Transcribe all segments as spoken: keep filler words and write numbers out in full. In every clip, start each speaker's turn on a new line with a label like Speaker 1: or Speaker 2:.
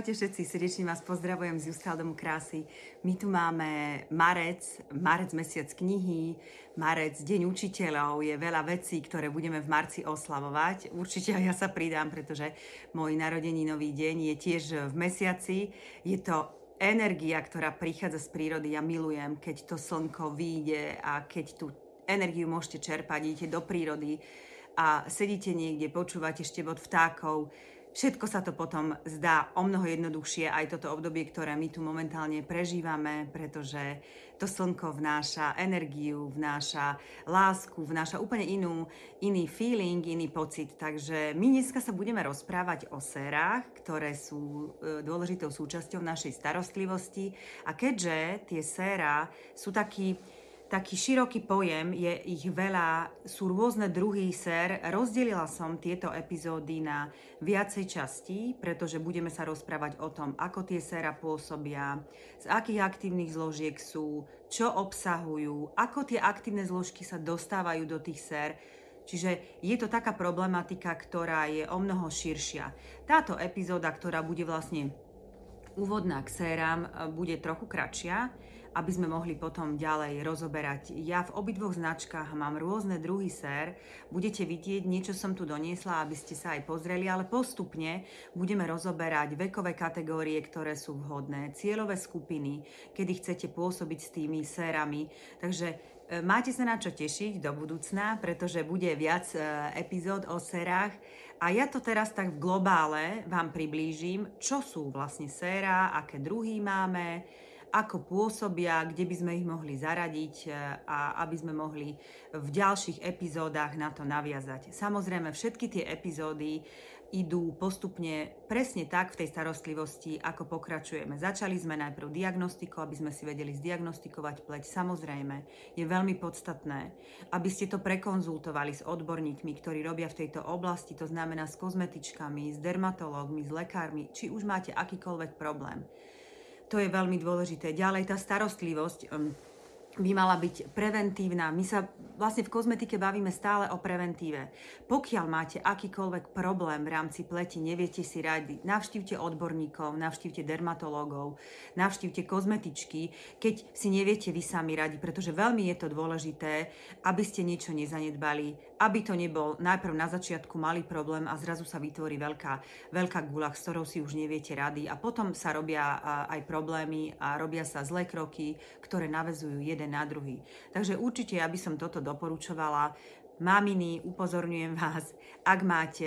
Speaker 1: Ahojte všetci, srdečne vás pozdravujem z Justého domu krásy. My tu máme marec, marec mesiac knihy, marec deň učiteľov, je veľa vecí, ktoré budeme v marci oslavovať. Určite aj ja sa pridám, pretože môj narodeninový deň je tiež v mesiaci. Je to energia, ktorá prichádza z prírody. Ja milujem, keď to slnko vyjde a keď tú energiu môžete čerpať, idete do prírody a sedíte niekde, počúvate štebot vtákov. Všetko sa to potom zdá o mnoho jednoduchšie, aj toto obdobie, ktoré my tu momentálne prežívame, pretože to slnko vnáša energiu, vnáša lásku, vnáša úplne inú, iný feeling, iný pocit. Takže my dneska sa budeme rozprávať o sérach, ktoré sú dôležitou súčasťou našej starostlivosti. A keďže tie séra sú taký Taký široký pojem, je ich veľa, sú rôzne druhy sér. Rozdelila som tieto epizódy na viacej častí, pretože budeme sa rozprávať o tom, ako tie séra pôsobia, z akých aktívnych zložiek sú, čo obsahujú, ako tie aktívne zložky sa dostávajú do tých sér. Čiže je to taká problematika, ktorá je o mnoho širšia. Táto epizóda, ktorá bude vlastne úvodná k séram, bude trochu kratšia, aby sme mohli potom ďalej rozoberať. Ja v obidvoch značkách mám rôzne druhy sér. Budete vidieť, niečo som tu doniesla, aby ste sa aj pozreli, ale postupne budeme rozoberať vekové kategórie, ktoré sú vhodné, cieľové skupiny, kedy chcete pôsobiť s tými sérami. Takže e, máte sa na čo tešiť do budúcna, pretože bude viac e, epizód o sérach. A ja to teraz tak v globále vám priblížim, čo sú vlastne séra, aké druhy máme, ako pôsobia, kde by sme ich mohli zaradiť a aby sme mohli v ďalších epizódach na to naviazať. Samozrejme, všetky tie epizódy idú postupne presne tak v tej starostlivosti, ako pokračujeme. Začali sme najprv diagnostikou, aby sme si vedeli zdiagnostikovať pleť. Samozrejme, je veľmi podstatné, aby ste to prekonzultovali s odborníkmi, ktorí robia v tejto oblasti, to znamená s kozmetičkami, s dermatológmi, s lekármi, či už máte akýkoľvek problém. To je veľmi dôležité. Ďalej tá starostlivosť um, by mala byť preventívna. My sa vlastne v kozmetike bavíme stále o preventíve. Pokiaľ máte akýkoľvek problém v rámci pleti, neviete si radiť, navštívte odborníkov, navštívte dermatológov, navštívte kozmetičky, keď si neviete vy sami radiť, pretože veľmi je to dôležité, aby ste niečo nezanedbali, aby to nebol najprv na začiatku malý problém a zrazu sa vytvorí veľká, veľká guľa, s ktorou si už neviete rady a potom sa robia aj problémy a robia sa zlé kroky, ktoré naväzujú jeden na druhý. Takže určite ja by som toto doporučovala. Maminy, upozorňujem vás, ak máte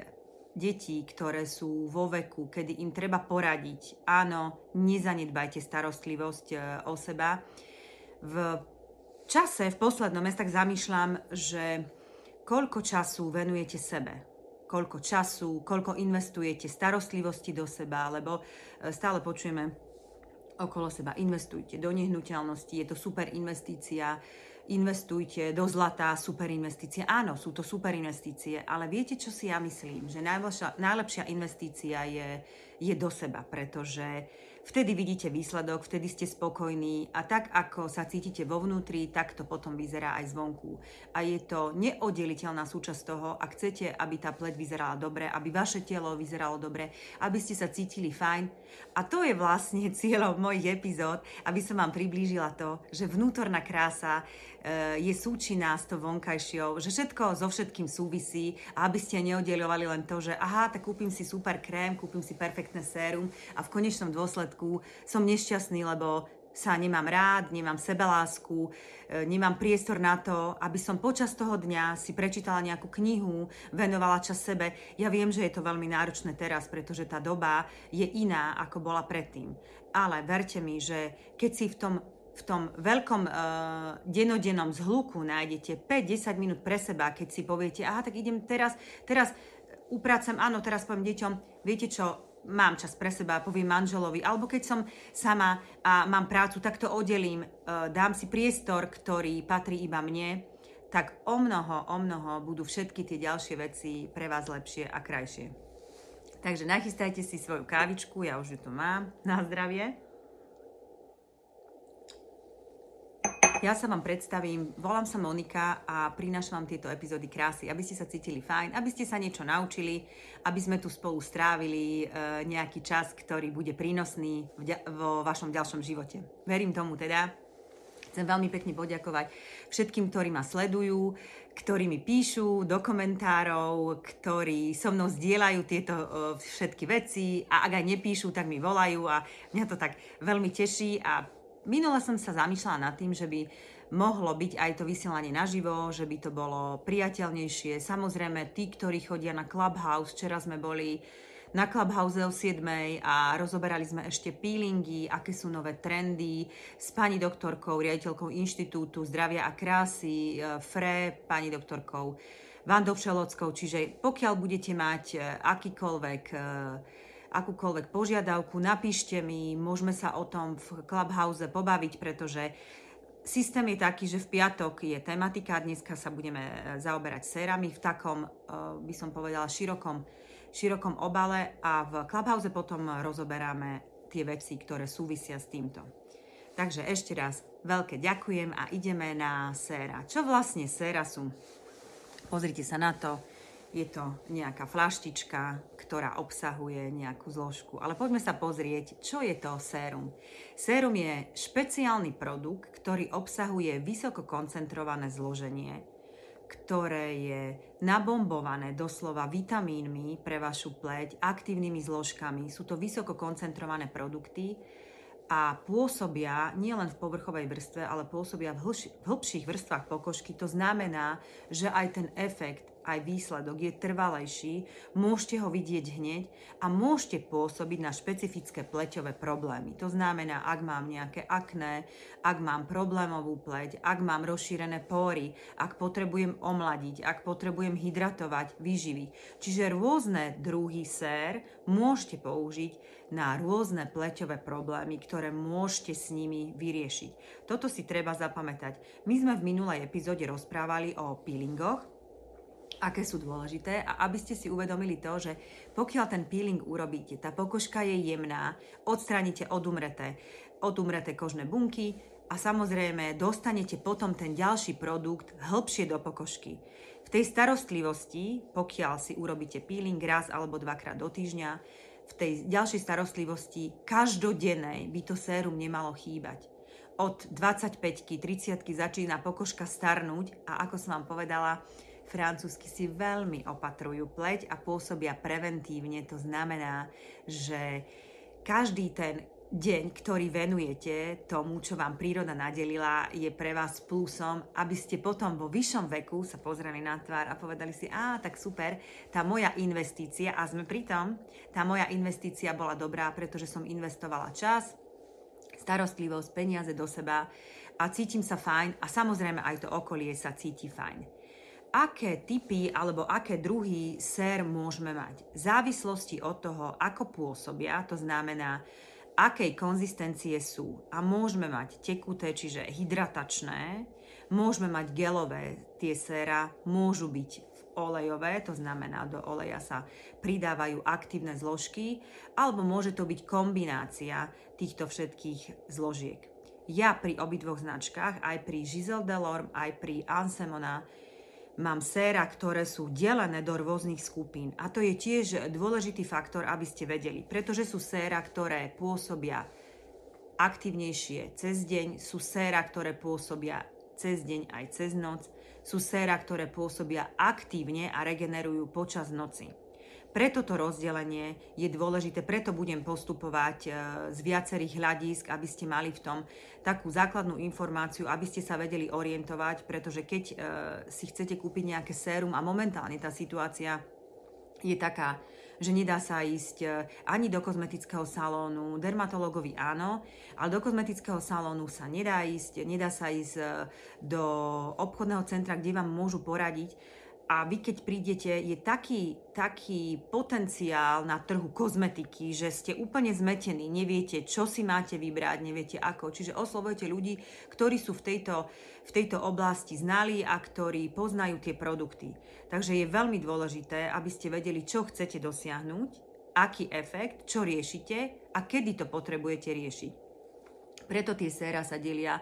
Speaker 1: deti, ktoré sú vo veku, kedy im treba poradiť, áno, nezanedbajte starostlivosť o seba. V čase, v poslednom, ja tak zamýšľam, že koľko času venujete sebe, koľko času, koľko investujete starostlivosti do seba, lebo stále počujeme okolo seba, investujte do nehnuteľnosti, je to super investícia, investujte do zlata, super investícia. Áno, sú to super investície, ale viete, čo si ja myslím? Že najlepšia, najlepšia investícia je, je do seba, pretože vtedy vidíte výsledok, vtedy ste spokojní a tak, ako sa cítite vo vnútri, tak to potom vyzerá aj zvonku. A je to neoddeliteľná súčasť toho, ak chcete, aby tá pleť vyzerala dobre, aby vaše telo vyzeralo dobre, aby ste sa cítili fajn. A to je vlastne cieľom mojich epizód, aby som vám priblížila to, že vnútorná krása je súčinná s tou vonkajšou, že všetko so všetkým súvisí a aby ste neoddeľovali len to, že aha, tak kúpim si super krém, kúpim si perfektné sérum a v konečnom dôsledku som nešťastný, lebo sa nemám rád, nemám sebelásku, nemám priestor na to, aby som počas toho dňa si prečítala nejakú knihu, venovala čas sebe. Ja viem, že je to veľmi náročné teraz, pretože tá doba je iná, ako bola predtým. Ale verte mi, že keď si v tom v tom veľkom uh, denodennom zhluku nájdete päť desať minút pre seba, keď si poviete, aha, tak idem teraz, teraz upracem, áno, teraz poviem deťom, viete čo, mám čas pre seba, poviem manželovi, alebo keď som sama a mám prácu, tak to oddelím, uh, dám si priestor, ktorý patrí iba mne, tak o mnoho, o mnoho budú všetky tie ďalšie veci pre vás lepšie a krajšie. Takže nachystajte si svoju kávičku, ja už ju tu mám, na zdravie. Ja sa vám predstavím, volám sa Monika a prinášam vám tieto epizódy krásy, aby ste sa cítili fajn, aby ste sa niečo naučili, aby sme tu spolu strávili e, nejaký čas, ktorý bude prínosný v ďa- vo vašom ďalšom živote. Verím tomu teda. Chcem veľmi pekne poďakovať všetkým, ktorí ma sledujú, ktorí mi píšu do komentárov, ktorí so mnou zdieľajú tieto e, všetky veci a ak aj nepíšu, tak mi volajú a mňa to tak veľmi teší a minule som sa zamýšľala nad tým, že by mohlo byť aj to vysielanie naživo, že by to bolo priateľnejšie. Samozrejme, tí, ktorí chodia na Clubhouse, včera sme boli na Clubhouse o siedmej a rozoberali sme ešte peelingy, aké sú nové trendy s pani doktorkou, riaditeľkou Inštitútu zdravia a krásy, Fre, pani doktorkou Vandou Všelockou. Čiže pokiaľ budete mať akýkoľvek akúkoľvek požiadavku, napíšte mi, môžeme sa o tom v Clubhouse pobaviť, pretože systém je taký, že v piatok je tematika, dneska sa budeme zaoberať sérami v takom, by som povedala, širokom, širokom obale a v Clubhouse potom rozoberáme tie veci, ktoré súvisia s týmto. Takže ešte raz veľké ďakujem a ideme na séra. Čo vlastne séra sú? Pozrite sa na to. Je to nejaká fľaštička, ktorá obsahuje nejakú zložku. Ale poďme sa pozrieť, čo je to sérum. Sérum je špeciálny produkt, ktorý obsahuje vysoko koncentrované zloženie, ktoré je nabombované doslova vitamínmi pre vašu pleť, aktívnymi zložkami. Sú to vysoko koncentrované produkty a pôsobia nielen v povrchovej vrstve, ale pôsobia v, hlši, v hlbších vrstvách pokožky. To znamená, že aj ten efekt, aj výsledok je trvalejší, môžete ho vidieť hneď a môžete pôsobiť na špecifické pleťové problémy. To znamená, ak mám nejaké akné, ak mám problémovú pleť, ak mám rozšírené póry, ak potrebujem omladiť, ak potrebujem hydratovať, vyživiť. Čiže rôzne druhy sér môžete použiť na rôzne pleťové problémy, ktoré môžete s nimi vyriešiť. Toto si treba zapamätať. My sme v minulej epizóde rozprávali o peelingoch, aké sú dôležité a aby ste si uvedomili to, že pokiaľ ten peeling urobíte, tá pokožka je jemná, odstránite odumreté, odumreté kožné bunky a samozrejme dostanete potom ten ďalší produkt hĺbšie do pokožky. V tej starostlivosti, pokiaľ si urobíte peeling raz alebo dvakrát do týždňa, v tej ďalšej starostlivosti každodennej by to sérum nemalo chýbať. Od dvadsaťpäťky, tridsiatky začína pokožka starnúť a ako som vám povedala, francúzsky si veľmi opatrujú pleť a pôsobia preventívne. To znamená, že každý ten deň, ktorý venujete tomu, čo vám príroda nadelila, je pre vás plusom, aby ste potom vo vyššom veku sa pozreli na tvár a povedali si, á, tak super, tá moja investícia, a sme pri tom, tá moja investícia bola dobrá, pretože som investovala čas, starostlivosť, peniaze do seba a cítim sa fajn a samozrejme aj to okolie sa cíti fajn. Aké typy alebo aké druhy sér môžeme mať? V závislosti od toho, ako pôsobia, to znamená, akej konzistencie sú. A môžeme mať tekuté, čiže hydratačné, môžeme mať gelové, tie séra môžu byť olejové, to znamená, do oleja sa pridávajú aktívne zložky, alebo môže to byť kombinácia týchto všetkých zložiek. Ja pri obidvoch značkách, aj pri Giselle Delorme, aj pri Ansemona, mám séra, ktoré sú delené do rôznych skupín. A to je tiež dôležitý faktor, aby ste vedeli. Pretože sú séra, ktoré pôsobia aktívnejšie cez deň, sú séra, ktoré pôsobia cez deň aj cez noc, sú séra, ktoré pôsobia aktívne a regenerujú počas noci. Preto to rozdelenie je dôležité, preto budem postupovať z viacerých hľadísk, aby ste mali v tom takú základnú informáciu, aby ste sa vedeli orientovať, pretože keď si chcete kúpiť nejaké sérum a momentálne tá situácia je taká, že nedá sa ísť ani do kozmetického salónu, dermatológovi áno, ale do kozmetického salónu sa nedá ísť, nedá sa ísť do obchodného centra, kde vám môžu poradiť. A vy, keď prídete, je taký, taký potenciál na trhu kozmetiky, že ste úplne zmetení, neviete, čo si máte vybrať, neviete ako. Čiže oslovujete ľudí, ktorí sú v tejto, v tejto oblasti znali a ktorí poznajú tie produkty. Takže je veľmi dôležité, aby ste vedeli, čo chcete dosiahnuť, aký efekt, čo riešite a kedy to potrebujete riešiť. Preto tie séra sa delia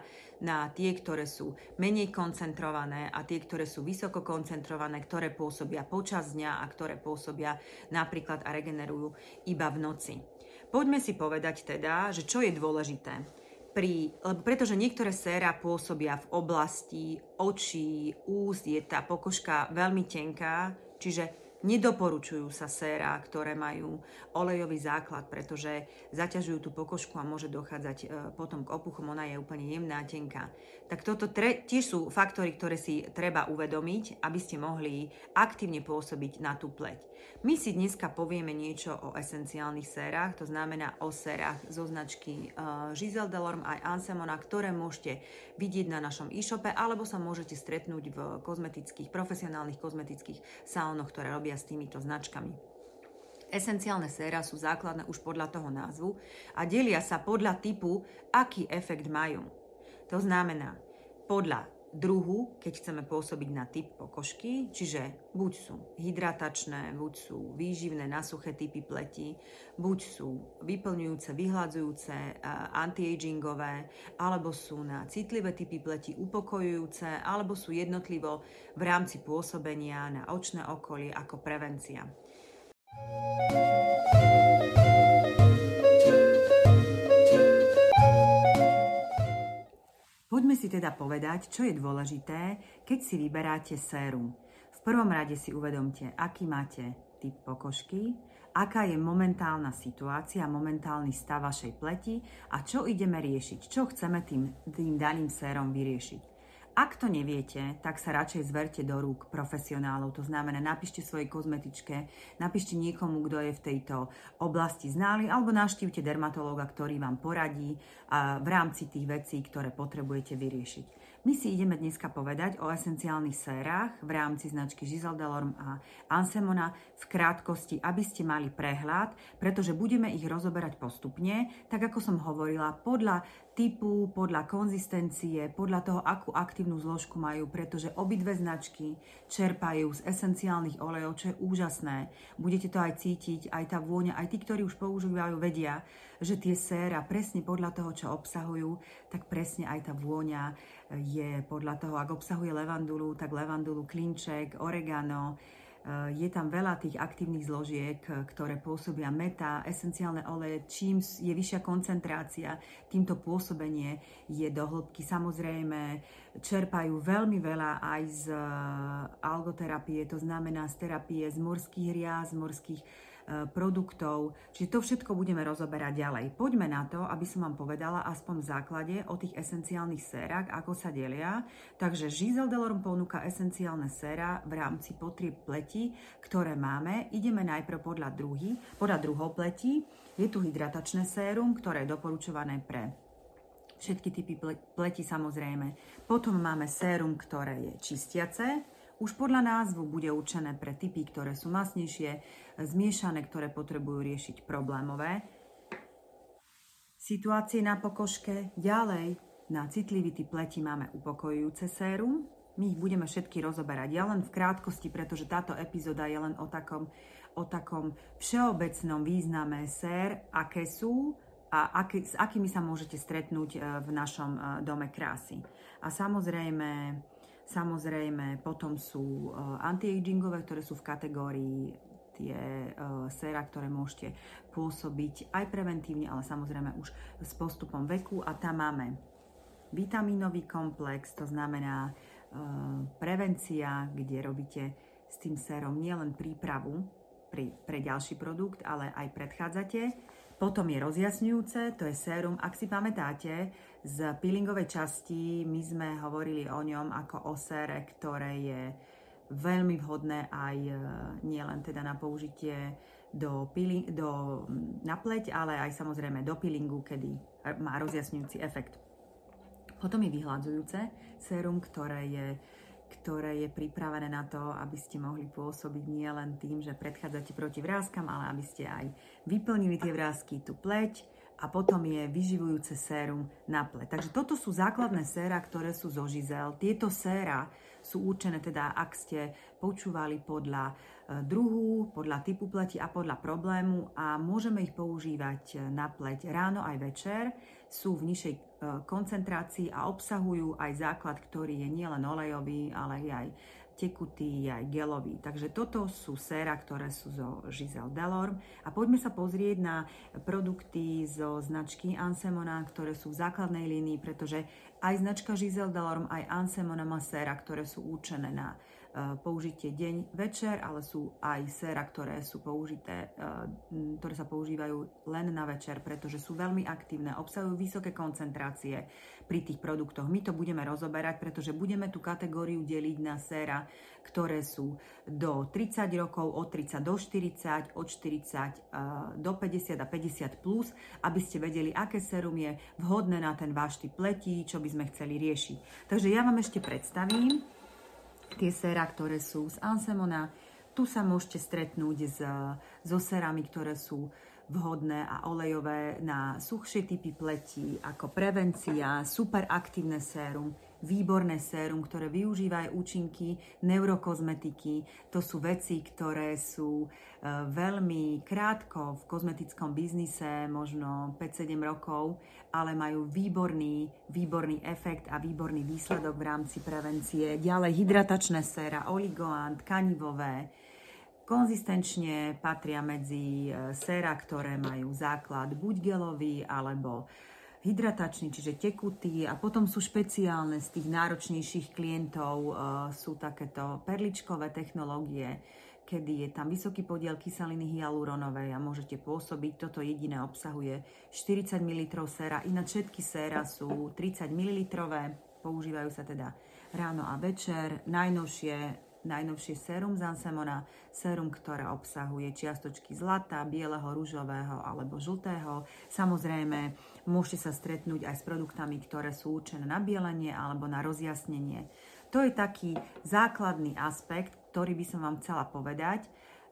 Speaker 1: na tie, ktoré sú menej koncentrované a tie, ktoré sú vysoko koncentrované, ktoré pôsobia počas dňa a ktoré pôsobia napríklad a regenerujú iba v noci. Poďme si povedať teda, že čo je dôležité. Pri, pretože niektoré séra pôsobia v oblasti očí, úst, je tá pokožka veľmi tenká, čiže nedoporučujú sa séra, ktoré majú olejový základ, pretože zaťažujú tú pokožku a môže dochádzať e, potom k opuchom, ona je úplne jemná, tenká. Tak toto tre, tiež sú faktory, ktoré si treba uvedomiť, aby ste mohli aktívne pôsobiť na tú pleť. My si dneska povieme niečo o esenciálnych sérach, to znamená o sérach zo značky uh, Giselle Delorme aj Ansemona, ktoré môžete vidieť na našom e-shope, alebo sa môžete stretnúť v kozmetických, profesionálnych kozmetických salónoch, ktoré robia s týmito značkami. Esenciálne séra sú základné už podľa toho názvu a delia sa podľa typu, aký efekt majú. To znamená, podľa druhu, keď chceme pôsobiť na typ pokožky, čiže buď sú hydratačné, buď sú výživné na suché typy pleti, buď sú vyplňujúce, vyhladzujúce, anti-agingové, alebo sú na citlivé typy pleti upokojujúce, alebo sú jednotlivo v rámci pôsobenia na očné okolie ako prevencia. Poďme si teda povedať, čo je dôležité, keď si vyberáte sérum. V prvom rade si uvedomte, aký máte typ pokožky, aká je momentálna situácia, momentálny stav vašej pleti a čo ideme riešiť, čo chceme tým, tým daným sérom vyriešiť. Ak to neviete, tak sa radšej zverte do rúk profesionálov, to znamená napíšte svojej kozmetičke, napíšte niekomu, kto je v tejto oblasti znalý, alebo navštívte dermatológa, ktorý vám poradí a v rámci tých vecí, ktoré potrebujete vyriešiť. My si ideme dneska povedať o esenciálnych sérach v rámci značky Giselle Delorme a Ansemona v krátkosti, aby ste mali prehľad, pretože budeme ich rozoberať postupne, tak ako som hovorila, podľa typu, podľa konzistencie, podľa toho, akú aktívnu zložku majú, pretože obidve značky čerpajú z esenciálnych olejov, čo je úžasné. Budete to aj cítiť, aj tá vôňa, aj tí, ktorí už používajú, vedia, že tie séra presne podľa toho, čo obsahujú, tak presne aj tá vôňa je podľa toho, ak obsahuje levandulu, tak levandulu, klinček, oregano. Je tam veľa tých aktívnych zložiek, ktoré pôsobia meta, esenciálne oleje. Čím je vyššia koncentrácia, týmto pôsobenie je do hĺbky. Samozrejme, čerpajú veľmi veľa aj z algoterapie, to znamená z terapie z morských rias, z morských produktov. Čiže to všetko budeme rozoberať ďalej. Poďme na to, aby som vám povedala aspoň v základe o tých esenciálnych sérach, ako sa delia. Takže Giselle Delorme ponúka esenciálne séra v rámci potrieb pleti, ktoré máme. Ideme najprv podľa druhy, podľa druhov pleti. Je tu hydratačné sérum, ktoré je doporučované pre všetky typy pleti samozrejme. Potom máme sérum, ktoré je čistiace. Už podľa názvu bude určené pre typy, ktoré sú masnejšie, zmiešané, ktoré potrebujú riešiť problémové situácie na pokožke. Ďalej na citlivý typ pleti máme upokojujúce sérum. My ich budeme všetky rozoberať. Ja len v krátkosti, pretože táto epizóda je len o takom, o takom všeobecnom význame sér, aké sú a aký, s akými sa môžete stretnúť v našom dome krásy. A samozrejme, samozrejme potom sú anti-agingové, ktoré sú v kategórii tie uh, séra, ktoré môžete pôsobiť aj preventívne, ale samozrejme už s postupom veku. A tam máme vitamínový komplex, to znamená uh, prevencia, kde robíte s tým sérom nielen prípravu pri, pre ďalší produkt, ale aj predchádzate. Potom je rozjasňujúce, to je sérum. Ak si pamätáte, z peelingovej časti my sme hovorili o ňom ako o sére, ktoré je veľmi vhodné aj nielen teda na použitie do, peeling, do, na pleť, ale aj samozrejme do peelingu, kedy má rozjasňujúci efekt. Potom je vyhladzujúce sérum, ktoré je, ktoré je pripravené na to, aby ste mohli pôsobiť nielen tým, že predchádzate proti vráskam, ale aby ste aj vyplnili tie vrásky, tú pleť. A potom je vyživujúce sérum na pleť. Takže toto sú základné séra, ktoré sú zo Giselle. Tieto séra sú určené teda, ak ste počúvali podľa druhu, podľa typu pleti a podľa problému a môžeme ich používať na pleť ráno aj večer. Sú v nižšej koncentrácií a obsahujú aj základ, ktorý je nielen olejový, ale aj tekutý, aj gelový. Takže toto sú séra, ktoré sú zo Giselle Delorme. A poďme sa pozrieť na produkty zo značky Ansemona, ktoré sú v základnej línii, pretože aj značka Giselle Delorme, aj Ansemona má séra, ktoré sú určené na použitie deň, večer, ale sú aj séra, ktoré sú použité, ktoré sa používajú len na večer, pretože sú veľmi aktívne, obsahujú vysoké koncentrácie pri tých produktoch. My to budeme rozoberať, pretože budeme tú kategóriu deliť na séra, ktoré sú do tridsať rokov, od tridsať do štyridsať, od štyridsať do päťdesiat a päťdesiat plus, aby ste vedeli, aké sérum je vhodné na ten váš typ pleti, čo by sme chceli riešiť. Takže ja vám ešte predstavím tie séra, ktoré sú z Ansemona. Tu sa môžete stretnúť s, so sérami, ktoré sú vhodné a olejové na suchšie typy pleti, ako prevencia, super aktívne sérum, výborné sérum, ktoré využíva aj účinky neurokozmetiky. To sú veci, ktoré sú e, veľmi krátko v kozmetickom biznise, možno päť sedem rokov, ale majú výborný, výborný efekt a výborný výsledok v rámci prevencie. Ďalej hydratačné séra, oligoant, tkanivové, konzistenčne patria medzi séra, ktoré majú základ buď gelový, alebo hydratačný, čiže tekutý, a potom sú špeciálne z tých náročnejších klientov, uh, sú takéto perličkové technológie, kedy je tam vysoký podiel kyseliny hyaluronovej a môžete pôsobiť. Toto jediné obsahuje štyridsať mililitrov séra, ináč všetky séra sú tridsať mililitrov, používajú sa teda ráno a večer. Najnovšie Najnovšie sérum z Ansemona, sérum, ktoré obsahuje čiastočky zlata, bieleho, ružového alebo žltého. Samozrejme, môžete sa stretnúť aj s produktami, ktoré sú určené na bielenie alebo na rozjasnenie. To je taký základný aspekt, ktorý by som vám chcela povedať.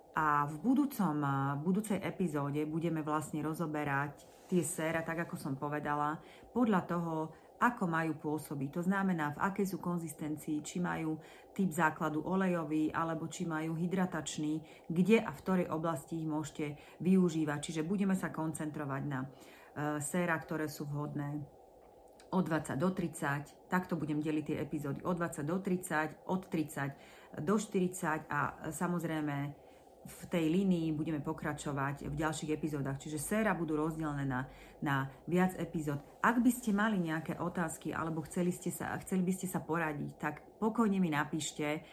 Speaker 1: A v budúcom, v budúcej epizóde budeme vlastne rozoberať tie séra, tak ako som povedala, podľa toho, ako majú pôsobiť. To znamená, v akej sú konzistencii, či majú typ základu olejový, alebo či majú hydratačný, kde a v ktorej oblasti ich môžete využívať. Čiže budeme sa koncentrovať na uh, séra, ktoré sú vhodné od dvadsať do tridsať. Takto budem deliť tie epizódy od dvadsať do tridsať, od tridsať do štyridsať a samozrejme v tej línii budeme pokračovať v ďalších epizódach. Čiže séra budú rozdelené na, na viac epizód. Ak by ste mali nejaké otázky alebo chceli, ste sa, chceli by ste sa poradiť, tak pokojne mi napíšte.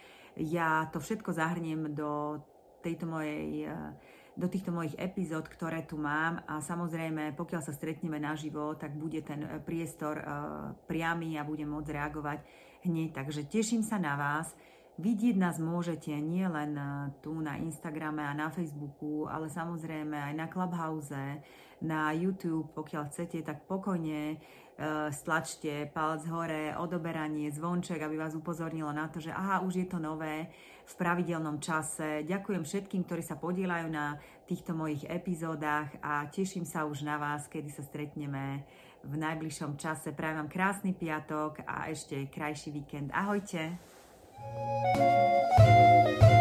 Speaker 1: Ja to všetko zahrniem do, tejto mojej, do týchto mojich epizód, ktoré tu mám. A samozrejme, pokiaľ sa stretneme naživo, tak bude ten priestor uh, priamy a budem môcť reagovať hneď. Takže teším sa na vás. Vidieť nás môžete nie len tu na Instagrame a na Facebooku, ale samozrejme aj na Clubhouse, na YouTube. Pokiaľ chcete, tak pokojne uh, stlačte palec hore, odoberanie, zvonček, aby vás upozornilo na to, že aha, už je to nové v pravidelnom čase. Ďakujem všetkým, ktorí sa podieľajú na týchto mojich epizódach a teším sa už na vás, kedy sa stretneme v najbližšom čase. Prajem vám krásny piatok a ešte krajší víkend. Ahojte! Thank you.